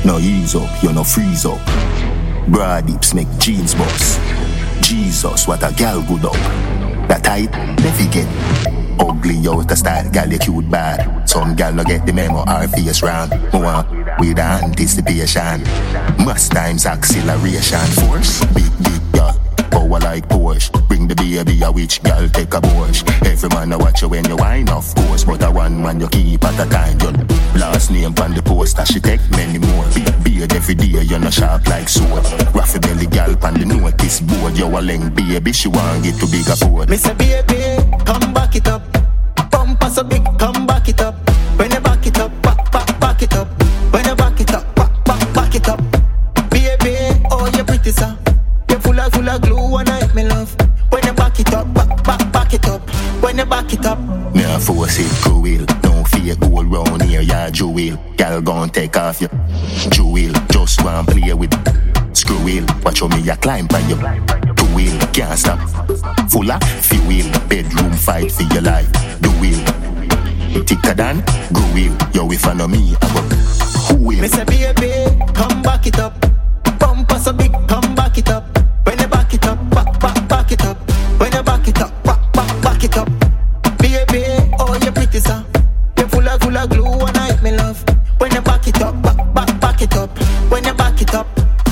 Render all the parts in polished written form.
No ease up, you no freeze up. Broad hips make jeans bust. Jesus, what a gal good up. That tight, never get. Ugly out the style, gal you cute bad. Some gal no get the memo, our face round. More with anticipation. Must times acceleration. Force, big gal. Power like Porsche. Bring the baby a witch gal take a Porsche. Every man a watch you when you whine of course. But a one man you keep at a time. Your last name on the poster she take many more. Big beard every day you no sharp like sword. Raffy belly gal pan the notice board. You a leng baby she want get to big afford. Me say baby come back it up. Bumper so big come back it up. When you back it up back it up. When you back it up back it up. Baby oh you pretty sir. Full of glue and I hit me love. When you back it up, back it up. When you back it up, me a force it cruel. No fear gold round here, ya jewel. Gal gon' take off your jewel. Just want play with screw wheel. Watch how me a climb by your two wheel. Can't stop. Full of fuel. Bedroom fight for your life. Do wheel. Thicker than go wheel. Yo if I know me, I go who will? Me say baby, come back it up. Bumper so big, come back it up. When you back it up, back it up. When you back it up, back it up. Baby, oh you pretty sir. You full of glue and I hit me love. When you back it up, back it up. When you back it up.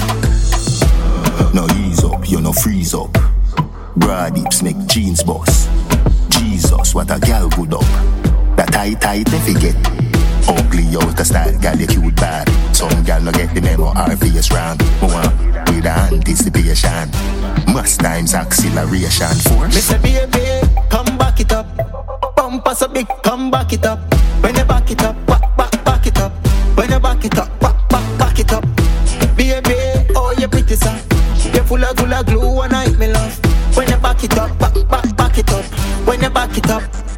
No ease up, you no freeze up. Broad hips make jeans bust. Jesus, what a gal good up. That tight never get. Ugly out the style, gal you cute bad. Some gal no get the memo, our face round. More with anticipation. Must times acceleration. Force. Me say baby, come back it up. Bumper so big, come back it up. When you back it up, back it up. When you back it up, back it up. Baby, oh you pretty sir. You full of glue and I hit me love. When you back it up, back it up. When you back it up.